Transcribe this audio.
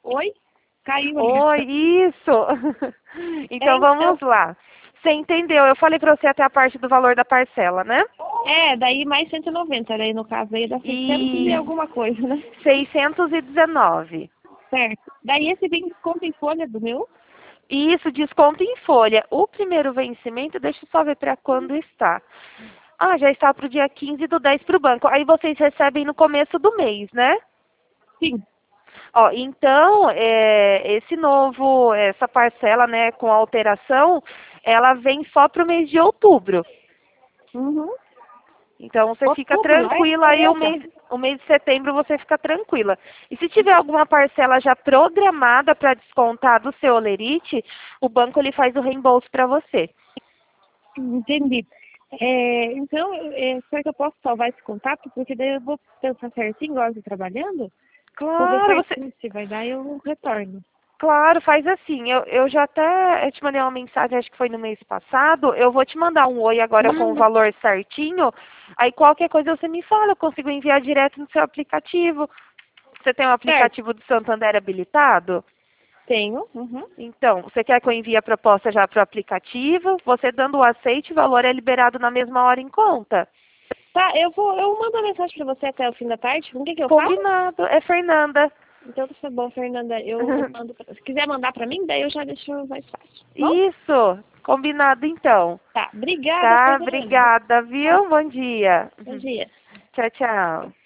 Oi? Caiu a Oi, ligação. isso. Então vamos lá. Você entendeu? Eu falei pra você até a parte do valor da parcela, né? Daí mais 190, daí no caso aí dá 600 e E alguma coisa, né? 619. Certo. Daí esse vem desconto em folha do meu? E isso, desconto em folha. O primeiro vencimento, deixa eu só ver para quando está. Ah, já está para o dia 15/10 para o banco. Aí vocês recebem no começo do mês, né? Sim. Ó, então, essa parcela, né, com alteração, ela vem só para o mês de outubro. Uhum. Então você fica Outubro, ai, tranquila aí beleza. o mês de setembro você fica tranquila. E se tiver alguma parcela já programada para descontar do seu Olerite, o banco ele faz o reembolso para você. Entendi. Então, será que eu posso salvar esse contato? Porque daí eu vou pensar certinho, igual eu tô trabalhando, vou ver Claro, certinho se vai dar e eu retorno. claro, faz assim. Eu já até eu te mandei uma mensagem, acho que foi no mês passado. Eu vou te mandar um oi agora com o Manda. valor certinho. Aí qualquer coisa você me fala, eu consigo enviar direto no seu aplicativo. Você tem um Certo. aplicativo do Santander habilitado? Tenho. Uhum. Então, você quer que eu envie a proposta já para o aplicativo? Você dando o aceite, o valor é liberado na mesma hora em conta. Tá, eu mando uma mensagem pra você até o fim da tarde. O que que eu falo? Combinado. É Fernanda. Então tá bom, Fernanda. Eu mando se quiser mandar pra mim, daí eu já deixo mais fácil. Bom? Isso. Combinado então. Tá. Obrigada, Tá? Fernanda. Obrigada, viu? Bom dia. Bom dia. Tchau, tchau.